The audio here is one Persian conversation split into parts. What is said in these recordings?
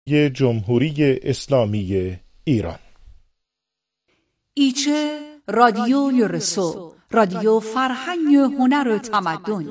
جمهوری اسلامی ایران. ایچه رادیو یورسو، رادیو فرهنگ و هنر و تمدن.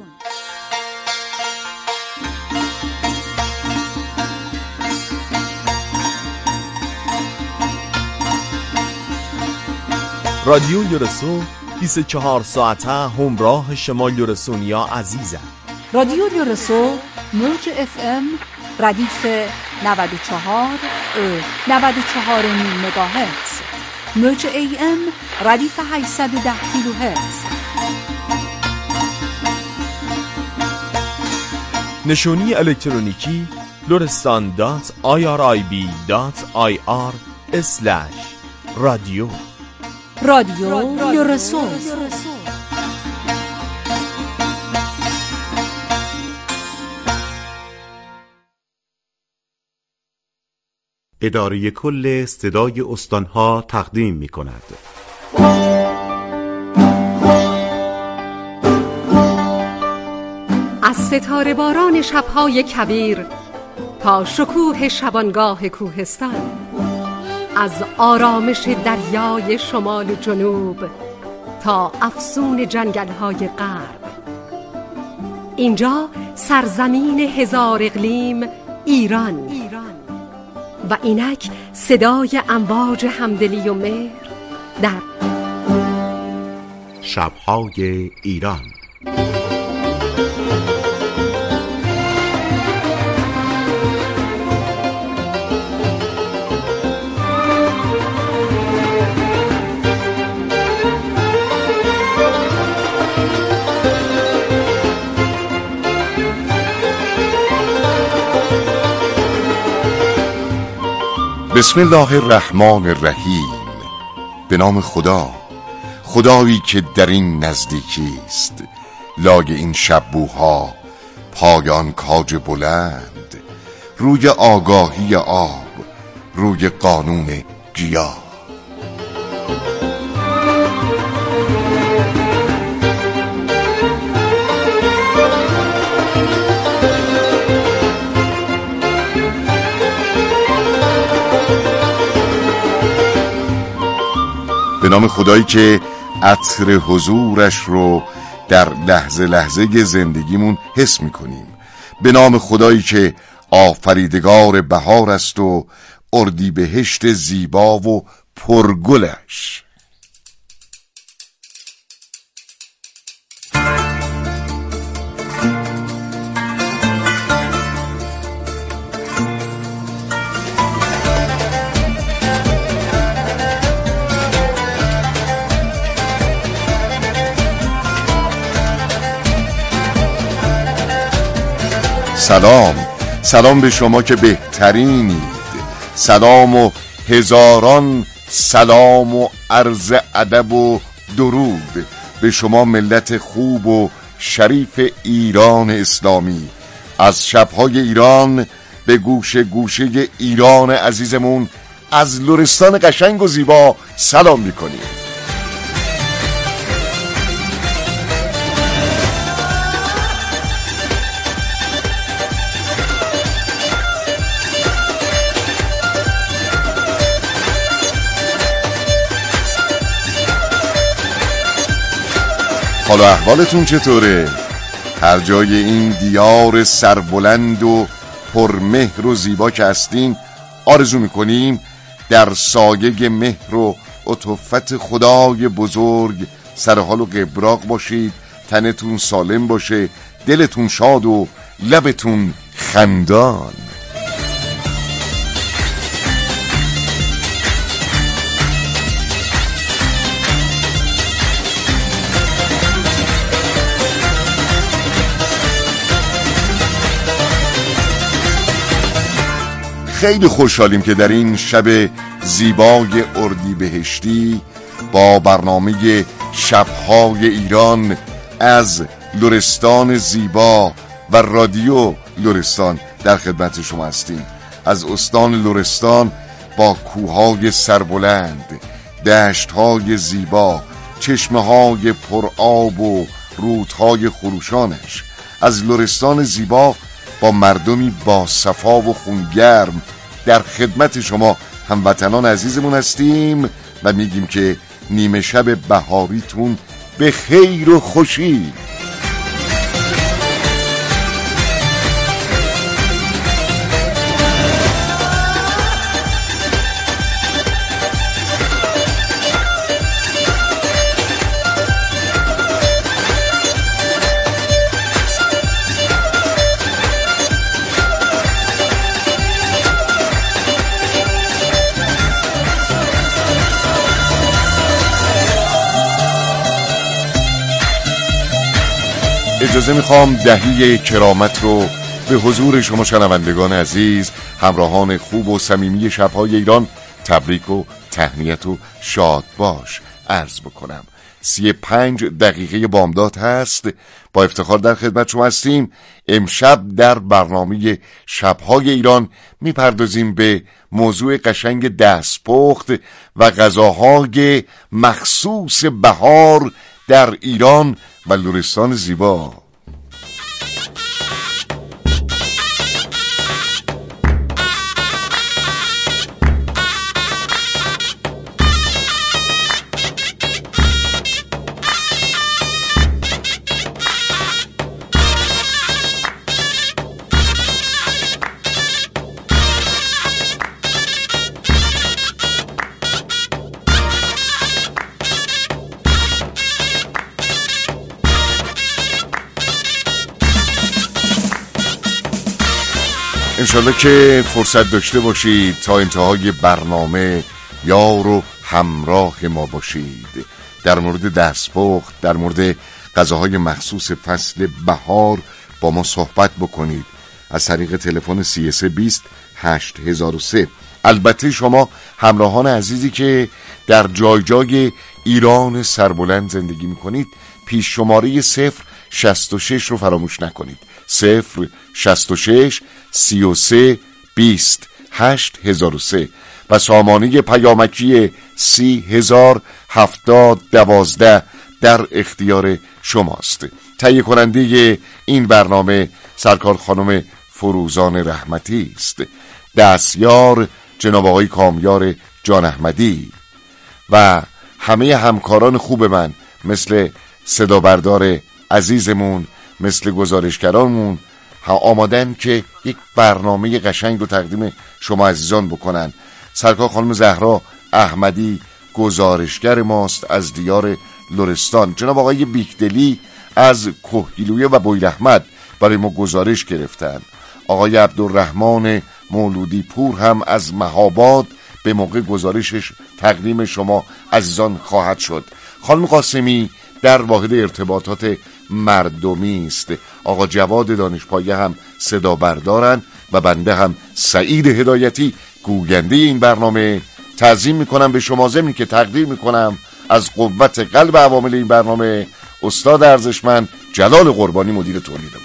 رادیو یورسو 24 ساعته همراه شما یورسونیا عزیزم. رادیو یورسو موج FM ردیف 94 و 94 مگاهرتز، موج AM ردیف 810 کیلوهرتز. نشونی الکترونیکی lorestan.irib.ir/رادیو. رادیو یورسو. اداره کل صدای استانها تقدیم می کند. از ستاره باران شبهای کویر تا شکوه شبانگاه کوهستان، از آرامش دریای شمال و جنوب تا افسون جنگل‌های غرب، اینجا سرزمین هزار اقلیم ایران و اینک صدای امواج همدلی و مهر در شب‌های ایران. بسم الله الرحمن الرحیم. به نام خدا، خدایی که در این نزدیکی است، لای این شبوها پایان کاج بلند، روی آگاهی آب، روی قانون گیاه. به نام خدایی که عطر حضورش رو در لحظه لحظه زندگیمون حس میکنیم. به نام خدایی که آفریدگار بهار است و اردیبهشت زیبا و پرگلش. سلام به شما که بهترینید. سلام و هزاران سلام و عرض ادب و درود به شما ملت خوب و شریف ایران اسلامی. از شبهای ایران به گوشه گوشه ایران عزیزمون از لرستان قشنگ و زیبا سلام میکنیم. حالا احوالتون چطوره؟ هر جای این دیار سربلند و پرمهر و زیبا که هستین، آرزو میکنیم در سایه مهر و عطوفت خدای بزرگ سرحال و قبراق باشید، تنتون سالم باشه، دلتون شاد و لبتون خندان. خیلی خوشحالیم که در این شب زیبای اردیبهشتی با برنامه شبهای ایران از لرستان زیبا و رادیو لرستان در خدمت شما هستیم. از استان لرستان با کوههای سربلند، دشتهای زیبا، چشمه‌های پرآب و رودهای خروشانش. از لرستان زیبا با مردمی با صفا و خونگرم در خدمت شما هموطنان عزیزمون هستیم و میگیم که نیمه شب بهاریتون به خیر و خوشی. اجازه میخوام دهی کرامت رو به حضور شما شنوندگان عزیز، همراهان خوب و صمیمی شب‌های ایران تبریک و تهنیت و شاد باش عرض بکنم. 35 دقیقه بامداد هست، با افتخار در خدمت شما هستیم. امشب در برنامه شب‌های ایران میپردازیم به موضوع قشنگ دستپخت و غذاهای مخصوص بهار در ایران و لرستان زیبا. انشالله که فرصت داشته باشید تا انتهای برنامه یار و همراه ما باشید. در مورد دستپخت، در مورد غذاهای مخصوص فصل بهار با ما صحبت بکنید از طریق تلفن 3320 8003. البته شما همراهان عزیزی که در جای جای ایران سربلند زندگی میکنید، پیش شماره 066 رو فراموش نکنید. 066 33 20 8003 و سامانه پیامکی 30,07012 در اختیار شماست. تهیه کننده این برنامه سرکار خانم فروزان رحمتی است، دستیار جناب آقای کامیار جان احمدی و همه همکاران خوب من، مثل صدا بردار عزیزمون، مثل گزارشگرانمون، آمادن که یک برنامه قشنگ رو تقدیم شما عزیزان بکنن. سرکار خانم زهرا احمدی گزارشگر ماست از دیار لرستان. جناب آقای بیکدلی از کهگیلویه و بویراحمد برای ما گزارش گرفتن. آقای عبدالرحمن مولودی پور هم از مهاباد به موقع گزارشش تقدیم شما عزیزان خواهد شد. خانم قاسمی در واحد ارتباطات مردمی است. آقا جواد دانشپایه هم صدا بردارن و بنده هم سعید هدایتی گوینده این برنامه. تعظیم میکنم به شما، ضمن که تقدیر میکنم از قوت قلب عوامل این برنامه استاد ارزشمند جلال قربانی مدیر تولیدمون.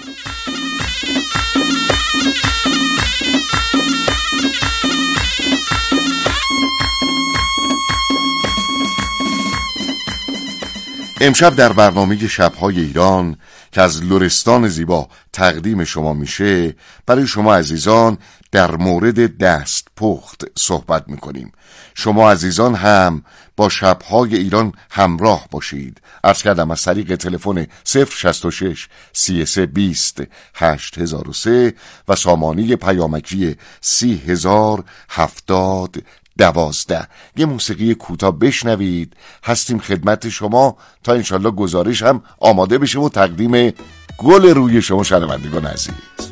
امشب در برنامه شب‌های ایران که از لرستان زیبا تقدیم شما میشه، برای شما عزیزان در مورد دستپخت صحبت میکنیم. شما عزیزان هم با شب‌های ایران همراه باشید. عرض کردم از طریق تلفن 066 33 20 8003 و سامانه پیامکی 30,07012. یه موسیقی کوتاه بشنوید، هستیم خدمت شما تا انشالله گزارش هم آماده بشه و تقدیم گل روی شما شنوندگان عزیز.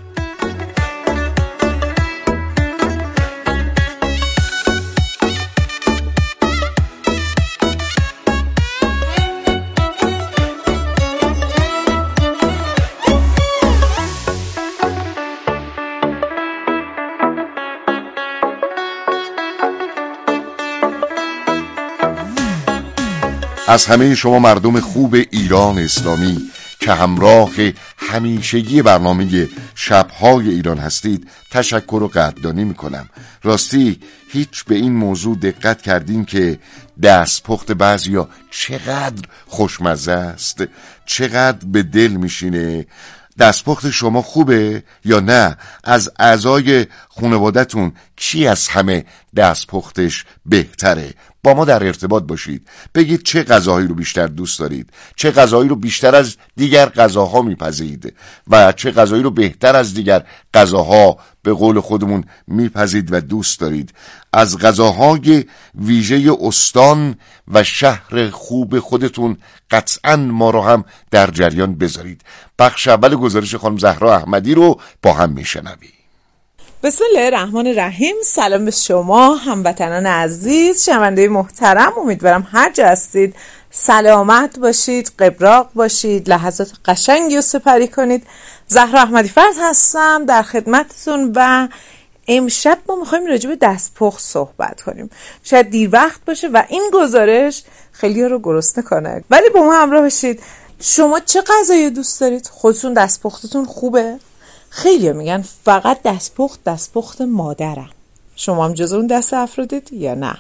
از همه شما مردم خوب ایران اسلامی که همراه همیشگی برنامه شب‌های ایران هستید تشکر و قدردانی میکنم. راستی هیچ به این موضوع دقت کردین که دستپخت بعضیا چقدر خوشمزه است، چقدر به دل میشینه؟ دستپخت شما خوبه یا نه؟ از اعضای خانواده‌تون کی از همه دستپختش بهتره؟ با ما در ارتباط باشید. بگید چه غذاهایی رو بیشتر دوست دارید، چه غذاهایی رو بیشتر از دیگر غذاها میپذیرید و چه غذایی رو بهتر از دیگر غذاها به قول خودمون میپذیرید و دوست دارید. از غذاهای ویژه استان و شهر خوب خودتون قطعاً ما رو هم در جریان بذارید. بخش اول گزارش خانم زهرا احمدی رو با هم میشنویم. بسم الله الرحمن الرحیم. سلام به شما هموطنان عزیز، شنونده محترم. امیدوارم هر جا هستید سلامت باشید، قبراق باشید، لحظات قشنگی رو سپری کنید. زهرا احمدی فرد هستم در خدمتتون و امشب ما میخوایم راجع به دستپخت صحبت کنیم. شاید دیر وقت باشه و این گزارش خیلی رو گرسنه کنه، ولی با ما همراه باشید. شما چه غذایی دوست دارید؟ خودتون دستپختتون خوبه؟ خیلی میگن فقط دستپخت مادرم. شما هم جز اون دست افرادید یا نه؟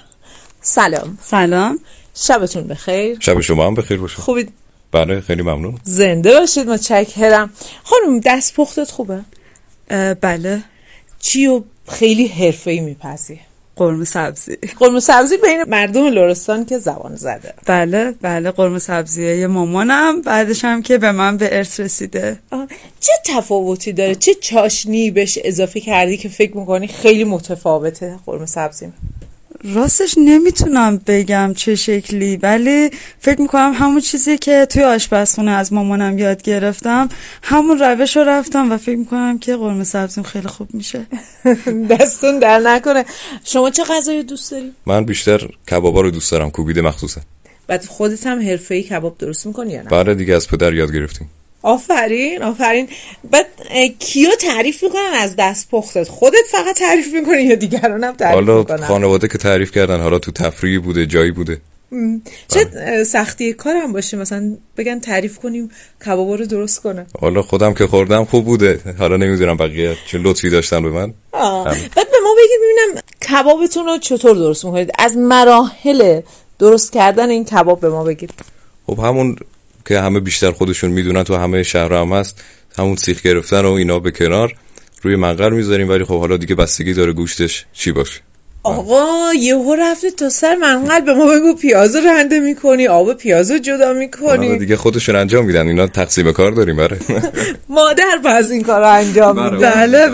سلام، شبتون بخیر. شب شما هم بخیر باشه. خوبید؟ بله خیلی ممنون. زنده باشید، متشکرم. خانم دستپختت خوبه؟ بله. چیو خیلی حرفه‌ای میپذی؟ قرمه سبزی بین مردم لرستان که زبان زده. بله قرمه سبزیه مامانم، بعدش هم که به من به ارث رسیده. چه تفاوتی داره؟ چه چاشنی بهش اضافه کردی که فکر میکنی خیلی متفاوته قرمه سبزی؟ راستش نمیتونم بگم چه شکلی، ولی فکر میکنم همون چیزی که توی آشپزخونه از مامانم یاد گرفتم همون روش رو رفتم و فکر میکنم که قرمه سبزیم خیلی خوب میشه. دستون در نکنه. شما چه غذایی دوست داری؟ من بیشتر کبابا رو دوست دارم، کوبیده مخصوصا. بعد خودت هم حرفه‌ای کباب درست میکنی یا نه؟ بله دیگه، از پدر یاد گرفتیم. آفرین. بعد کیا تعریف میکنن از دستپختت؟ خودت فقط تعریف میکنی یا دیگران هم تعریف میکنن؟ حالا خانواده که تعریف کردن، حالا تو تفریحی بوده، جایی بوده. چه سختی کار هم باشه مثلا بگن تعریف کنیم کبابا رو درست کنه؟ حالا خودم که خوردم خوب بوده، حالا نمیدونم بقیه چه لطفی داشتن به من. بعد به ما بگید ببینم کبابتون رو چطور درست میکنید؟ از مراحل درست کردن این کباب به ما بگید. خب همون که همه بیشتر خودشون میدونن، تو همه شهرها هم هست، همون سیخ گرفتن و اینا به کنار روی منقل میذاریم، ولی خب حالا دیگه بستگی داره گوشتش چی باشه. آقا یهو رفتی تا سر منقل، به ما بگو پیازو رنده میکنی، آب پیازو جدا میکنی؟ دیگه خودشون انجام میدن، اینا تقسیم کار داریم. بره مادر باز این کارو انجام میده. بله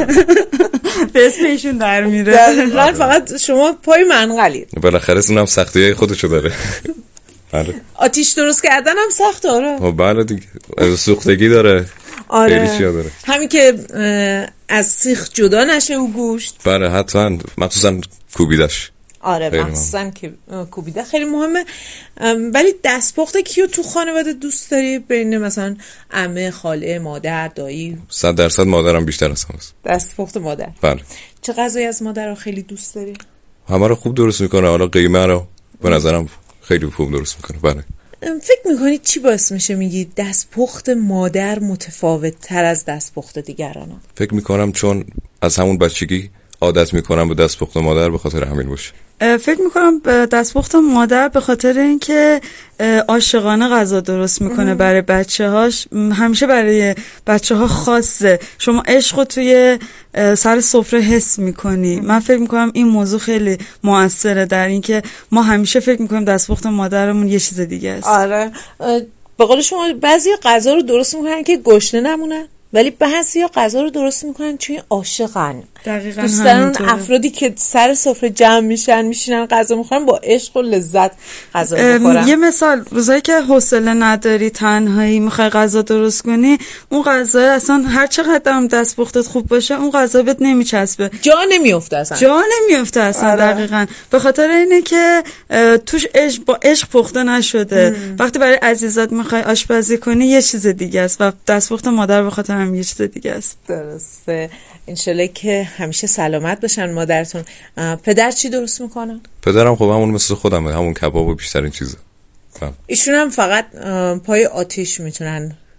به اسمشون در میره. دقیقاً. فقط شما پای منقلید. بالاخره اونم سختیای خودشو داره. بله. آتیش درست کردن هم سخته. آره. بله دیگه، سوختگی داره. آره. خیلی داره. همین که از سیخ جدا نشه و گوشت. بله حتما، مخصوصا کوبیدش. آره مخصوصا که کوبیده خیلی مهمه. ولی دستپخت کیو تو خانواده دوست داری؟ بین مثلا عمه، خاله، مادر، دایی؟ 100% مادرم بیشتر از همه. دستپخت مادر. بله. چه غذایی از مادر رو خیلی دوست داری؟ همه رو خوب درست میکنه. حالا قیمه رو به نظرم خیلی خوب درست میکنه. بله. فکر میکنی چی باعث میشه میگی دستپخت مادر متفاوت تر از دستپخت دیگرانه؟ فکر میکنم چون از همون بچگی عادت میکنم به دستپخت مادر، به خاطر همین باشه. فکر میکنم دستپخت مادر به خاطر اینکه عاشقانه غذا درست میکنه برای بچه‌هاش، همیشه برای بچه‌ها خاصه. شما عشقو توی سر سفره حس میکنی. من فکر میکنم این موضوع خیلی موثره در اینکه ما همیشه فکر میکنیم دستپخت مادرمون یه چیز دیگه است. آره به قول شما بعضی غذا رو درست میکنن که گشنه نمونن، ولی بعضیا غذا رو درست میکنن چون عاشقن. دقیقاً دوست دارن افرادی که سر سفره جمع میشینن غذا میخورن با عشق و لذت غذا میخورن. یه مثال، روزایی که حوصله نداری، تنهایی، میخوای غذا درست کنی، اون غذا اصلا هر چقدر هم دستپختت خوب باشه اون غذا بهت نمیچسبه، جا نمیفته اصلا. دقیقاً به خاطر اینه که توش با عشق پخته نشده. وقتی برای عزیزات میخوای آشپزی کنی یه چیز دیگه است و دستپخت مادر به خاطر هم یه چیز دیگه است. درسته. انشالله که همیشه سلامت باشن مادرتون. پدر چی درست میکنن؟ پدرم خب همون مثل خودمه، همون کباب و بیشتر این چیزا. ایشون هم فقط پای آتیش میتونن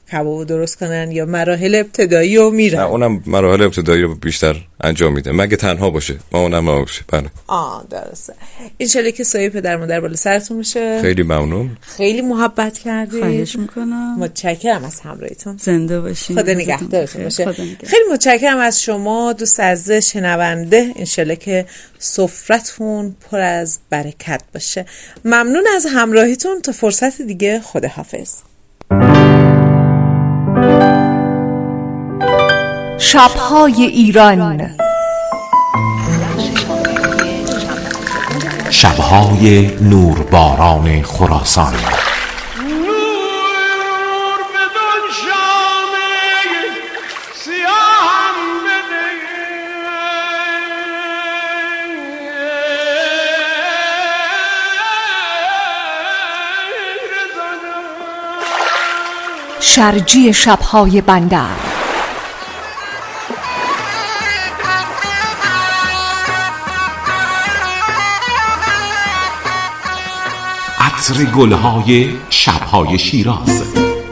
کبابو درست کنن یا مراحل ابتدایی رو میرن؟ نه اونم مراحل ابتدایی رو بیشتر انجام میده مگه تنها باشه، ما اونم نباشه. بله درسته. انشالله که سایه پدر مادر بالا سرتون میشه. خیلی ممنون، خیلی محبت کردید. خواهش میکنم. متشکرم از همراهیتون. زنده باشین. خدا نگهدارتون باشه. خیلی متشکرم از شما دوست عزیز شنونده. انشالله که سفرتون پر از برکت باشه. ممنون از همراهیتون. تا فرصت دیگه، خداحافظ. شب‌های ایران، شب‌های نورباران خراسان. شرجی شب‌های بندر، عطر گلهای شب‌های شیراز.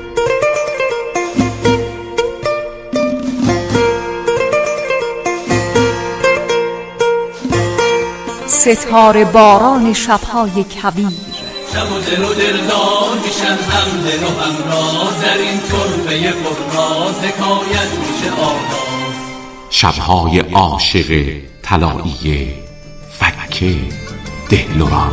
ستاره باران شب‌های کویر، شب و دل و دلدار میشن هم دل و همراز، در این تربه پرراز حکایت میشه آغاز. شب‌های عاشق طلایی فکه دهلوران.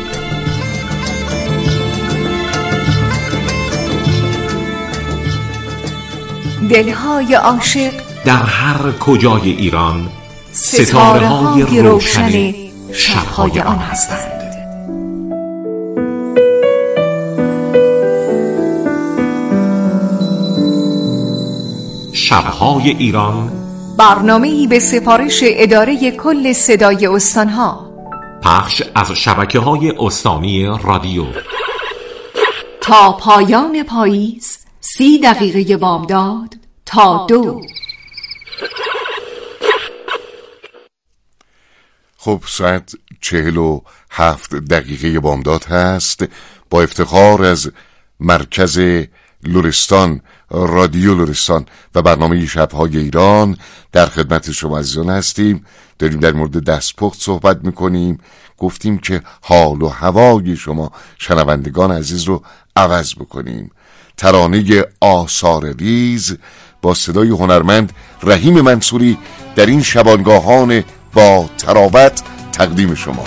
دلهای عاشق در هر کجای ایران ستاره‌های روشن شب‌های آن هستند. شب‌های ایران، برنامه‌ای به سفارش اداره کل صدای استان‌ها، پخش از شبکه‌های استانی رادیو. تا پایان پاییز 30 دقیقه بامداد تا 2. خب ساعت 47 دقیقه بامداد هست. با افتخار از مرکز لرستان، رادیو لرستان و برنامه شب‌های ایران در خدمت شما عزیزان هستیم. داریم در مورد دستپخت صحبت میکنیم. گفتیم که حال و هوای شما شنوندگان عزیز رو عوض بکنیم. ترانه آثار ریز با صدای هنرمند رحیم منصوری در این شبانگاهان با تراوت تقدیم شما.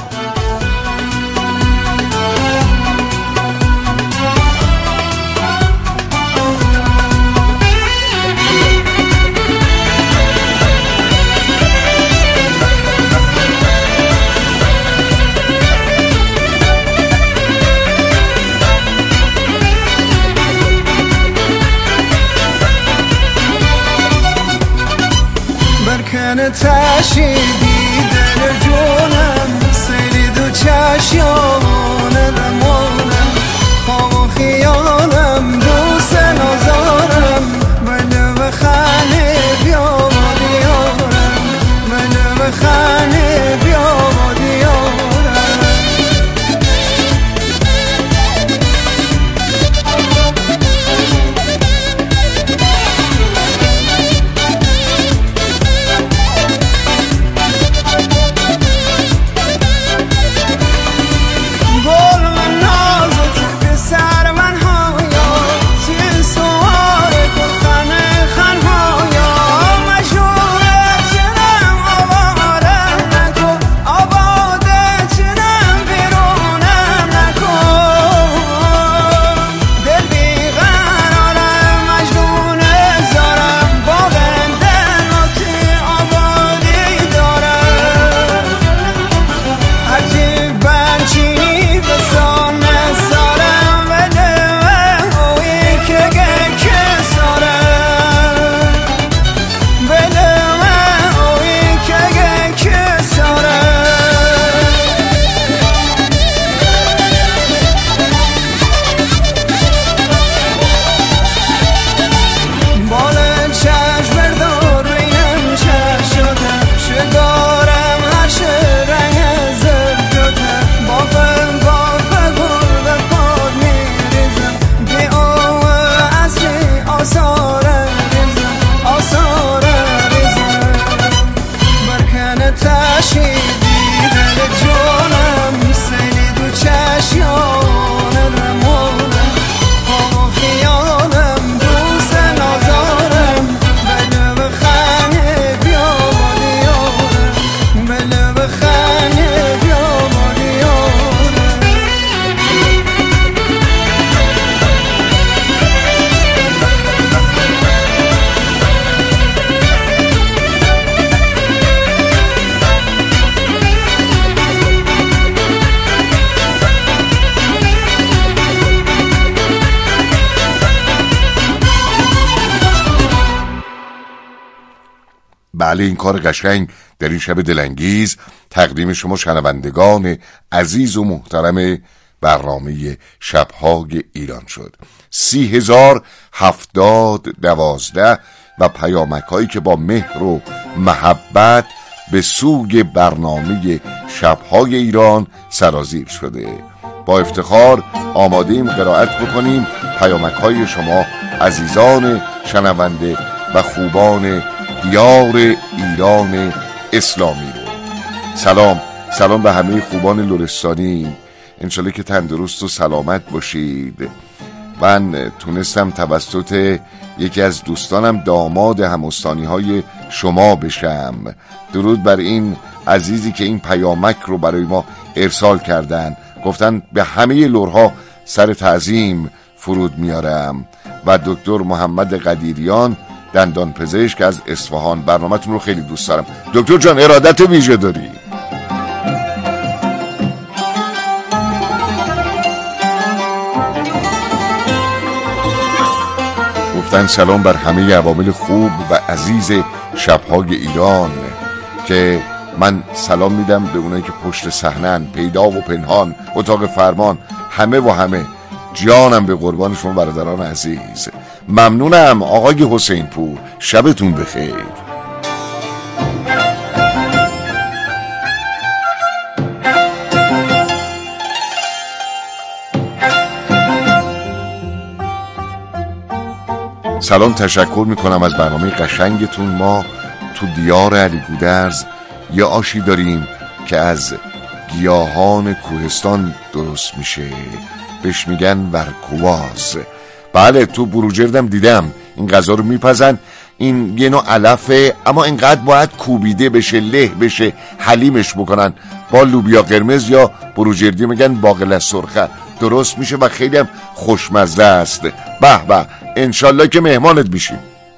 تشیدی دل جونم سری دو چشیان دمانم خواب و خیالم دوست نازارم بله و خانه بیا با دیارم بله و خانه بیا با دیارم. بله این کار قشنگ در این شب دلانگیز تقدیم شما شنوندگان عزیز و محترم برنامه شب‌های ایران شد. 30,070-12 و پیامک‌هایی که با مهر و محبت به سوی برنامه شب‌های ایران سرازیر شده. با افتخار آماده‌ایم قرائت بکنیم پیامک‌های شما عزیزان شنونده و خوبان دیار ایران اسلامی رو. سلام به همه خوبان لرستانی، انشالله که تندرست و سلامت باشید. من تونستم توسط یکی از دوستانم داماد همستانی های شما بشم. درود بر این عزیزی که این پیامک رو برای ما ارسال کردن، گفتن به همه لرها سر تعظیم فرود میارم. و دکتر محمد قدیریان دندان پزشک از اصفهان، برنامه‌تون رو خیلی دوست دارم دکتر جان، ارادت ویژه داری. گفتن سلام بر همه عوامل خوب و عزیز شب‌های ایران، که من سلام میدم به اونایی که پشت صحنه‌ن، پیدا و پنهان، اتاق فرمان، همه جانم به قربان شما برادران عزیز. ممنونم آقای حسین پور، شبتون بخیر. سلام، تشکر میکنم از برنامه قشنگتون. ما تو دیار علی گودرز یه آشی داریم که از گیاهان کوهستان درست میشه، بهش میگن ورکواز. بله تو بروجردم دیدم این غذا رو میپزن. این یه نوع علفه، اما اینقدر باید کوبیده بشه، له بشه، حلیمش بکنن با لوبیا قرمز یا بروجردی میگن باقلا سرخه، درست میشه و خیلی هم خوشمزه است. به انشالله که مهمانت میشیم.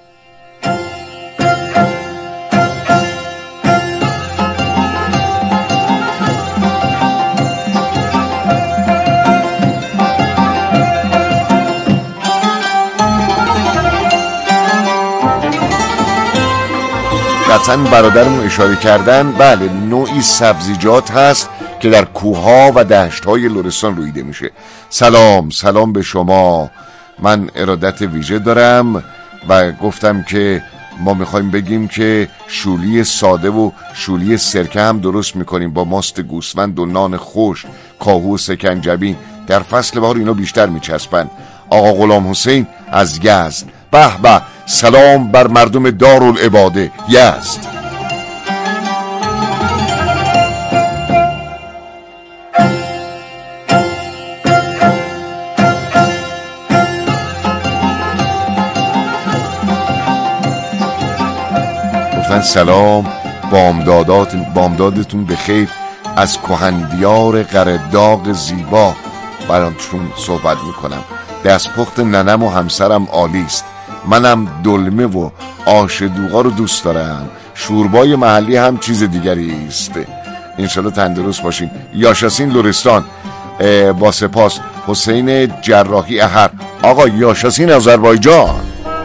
قطعا برادرمون اشاره کردن، بله نوعی سبزیجات هست که در کوه‌ها و دشت‌های لرستان رویده میشه. سلام به شما. من ارادت ویژه دارم و گفتم که ما میخوایم بگیم که شولی ساده و شولی سرکه هم درست میکنیم با ماست گوسفند و نان خوش، کاهو و سکنجبین. در فصل بهار اینا بیشتر میچسبن. آقا غلام حسین از یزد، به سلام بر مردم دارالعباده یزد. گفتن سلام، بامدادتون بخیر از کهندیار قرداغ زیبا براتون صحبت میکنم. دستپخت ننم و همسرم عالیست. منم دلمه و آش دوغا رو دوست دارم. شوربای محلی هم چیز دیگری است. انشالله تندرست باشین. یاشاسین لرستان، با سپاس. حسین جراحی احر، آقا یاشاسین آذربایجان.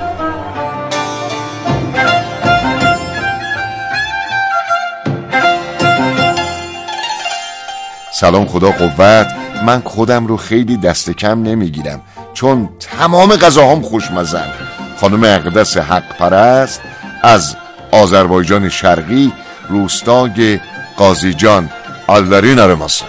سلام، خدا قوت. من خودم رو خیلی دست کم نمیگیرم چون تمام غذاهام خوشمزن. خانم اقدس حق پرست از آذربایجان شرقی، روستای قاضیجان، آلدارین آرماسن.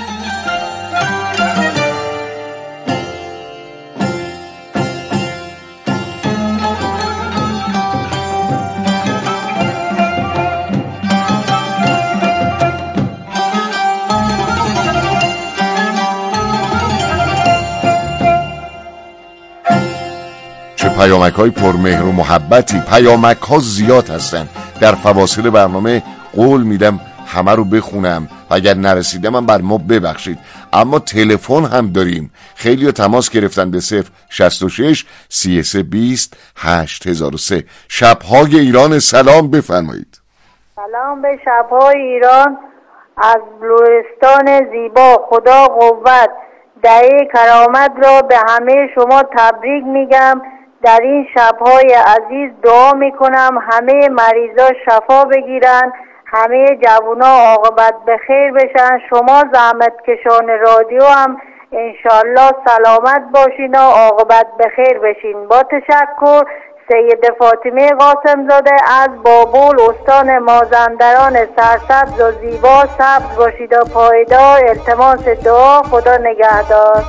پیامک‌های پرمهر و محبتی. پیامک‌ها زیاد هستن. در فواصل برنامه قول میدم همه رو بخونم و اگر نرسیدم من بر ما ببخشید. اما تلفن هم داریم. خیلی ها تماس گرفتن به 066 3320 8003. شب‌های ایران، سلام بفرمایید. سلام به شب‌های ایران از لرستان زیبا. خدا قوت، دعای کرامت را به همه شما تبریک میگم در این شبهای عزیز دعا میکنم همه مریضا شفا بگیرن، همه جوونا عاقبت بخیر بشن. شما زحمت کشان رادیو هم انشالله سلامت باشین و عاقبت بخیر بشین. با تشکر، سید فاطمه قاسم زاده از بابل، استان مازندران سرسبز و زیبا. سبز باشید و پایدار. التماس دعا. خدا نگهدار.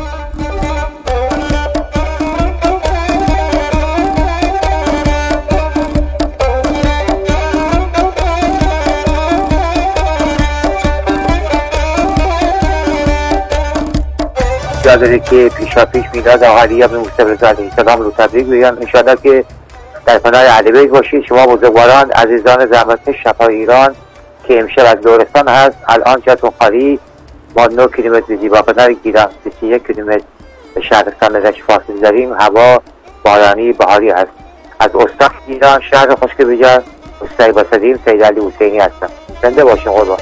داره که پیشا پیش میلاد آقایان به موسی رضا علیه السلام رو تبریک بگم. انشاءالله که در پناه اهل بیت باشید. شما بزرگواران عزیزان زحمتکش شفای ایران که امشب از لرستان هست، الان جاتون خالی. ما 9 کیلومتر به زیباپناه گیرم، 31 کیلومتر به شهرستان رشت فاصله داریم. هوا بارانی بهاری هست. از استان ایران شهر خشک بجا استای باسدیم سید علی حسینی هستم. زنده باشین قربان.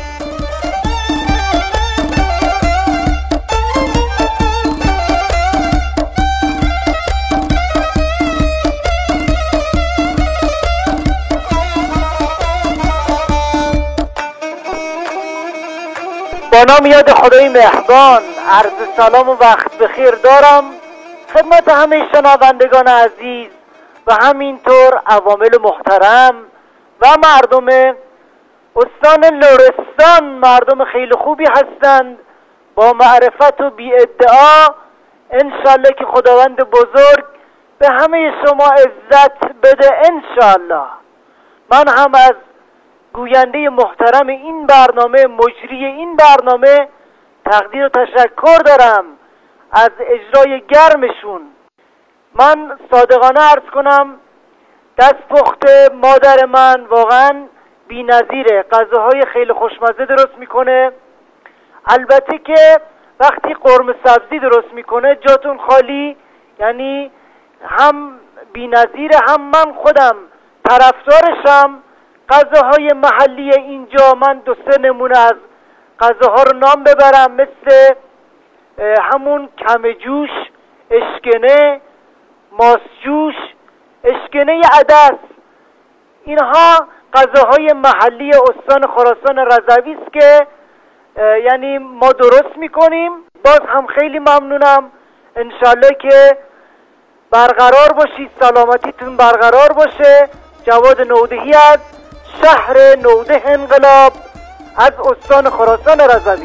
با نام یاد خدای مهربان عرض سلام و وقت بخیر دارم خدمت همه شنوندگان عزیز و همینطور عوامل محترم و مردم استان لرستان. مردم خیلی خوبی هستند با معرفت و بی ادعا. انشالله که خداوند بزرگ به همه شما عزت بده انشالله. من هم از گوینده محترم این برنامه، مجری این برنامه تقدیر و تشکر دارم از اجرای گرمشون. من صادقانه عرض کنم دستپخت مادر من واقعا بی نظیره. غذاهای خیلی خوشمزه درست میکنه. البته که وقتی قرمه سبزی درست میکنه جاتون خالی، یعنی هم بی نظیره هم من خودم طرفدارشم. غذاهای محلی اینجا من 2-3 نمونه از غذاها رو نام ببرم، مثل همون کم جوش، اشکنه، ماسجوش، اشکنه عدس. اینها غذاهای محلی استان خراسان رضوی است که یعنی ما درست میکنیم. باز هم خیلی ممنونم. انشالله که برقرار باشید، سلامتیتون برقرار باشه. جواد نودهی از شهر نوده انقلاب از استان خراسان رضوی.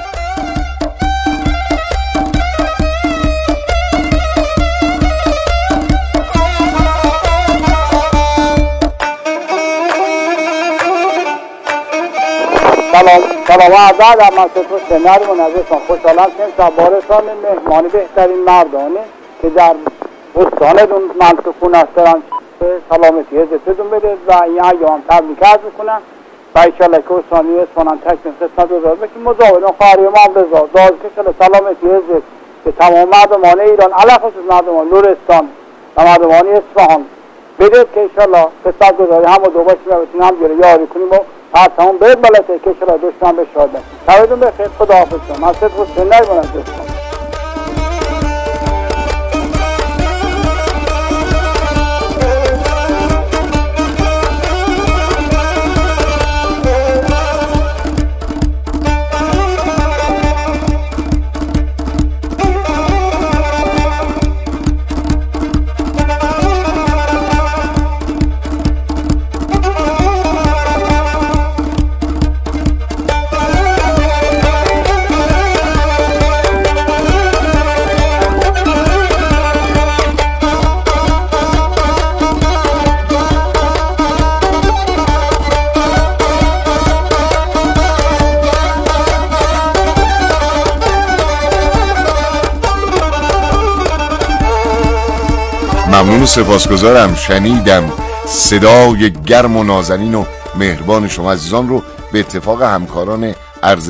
سلام و عرض من سپاس سنر منظرشان. خوشحالم که سوارشان مهمانی بهترین مردانه که در استانتون منطقون هستن سلامتی عزتتون بده و این ایام تبریک عرض میکنم و ایشالله که استانی اسفانان تکمیم قسمت بزار بکنیم. مزاولون خواهری ما بزار داز که شده سلامتی عزت به تمام مردمان ایران علا خصوص مردمان لرستان و مردمان اصفهان بده که ایشالله قسمت گذاری هم و دو باشیم و بتونیم هم جوره یاری کنیم و پرسمون برد بلده که ایشالله دشمن به شاد باشیم. شبتون بخیر. خدا حافظ شما. من صدق سنر منظرشان. ممنون و سپاسگزارم. شنیدم صدای گرم و نازنین و مهربان شما عزیزان رو به اتفاق همکاران عرض